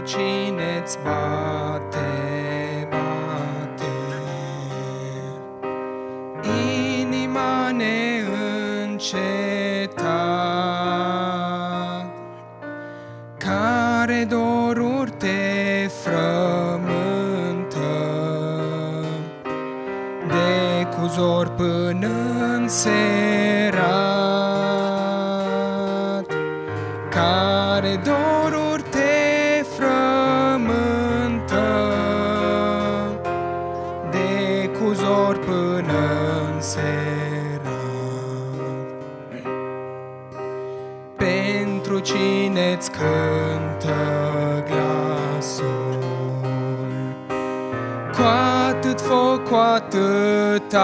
cine-ți bate inima neîncetat, care doruri te frământă, de cuzor până în serat, care doruri te frământă, de cuzor până în serat. Pentru cine-ți cântă glasul, cu atât foc, cu atât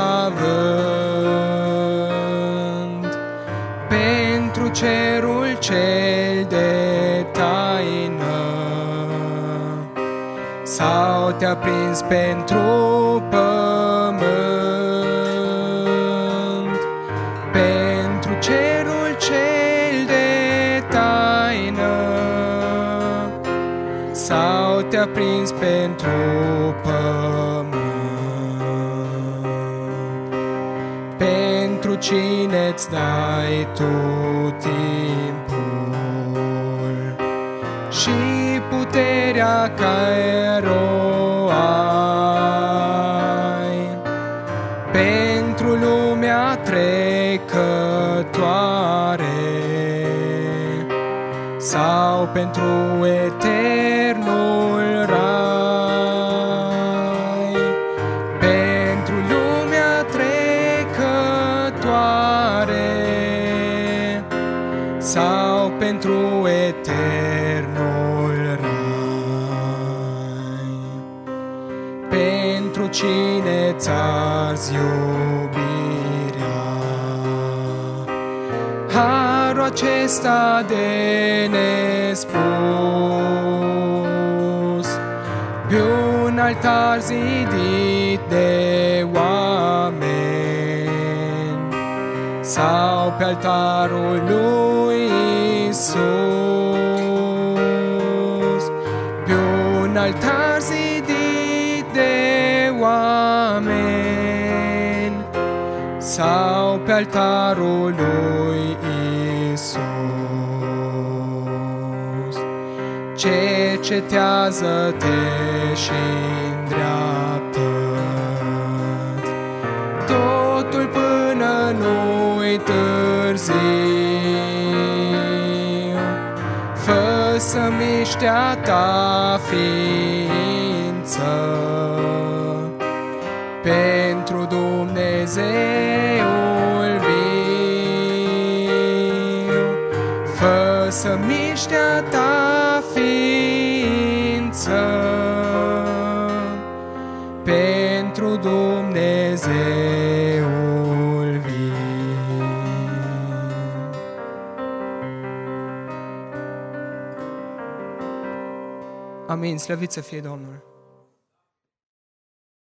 avânt, pentru cerul cel de taină, sau te-a prins pentru pământ, pentru cerul cel de taină, sau te-a prins pentru pământ. Pentru cine-ți dai tu timpul și puterea care o ai, pentru lumea trecătoare sau pentru eternul rai, pentru lumea trecătoare sau pentru eternul rai. Pentru cine-ți arzi iubirea, harul acesta de nespus, pe un altar zidit de oameni, sau pe altarul lui Isus, pe un altar zidit de oameni, sau pe altarul lui Isus. Cercetează-te și îndreaptă-ți totul până nu-i târziu. Fă să miște a ta ființă pentru Dumnezeul viu. Fă să miște a ta ființă pentru Dumnezeul viu. Amin. Slăvit să fie Domnul!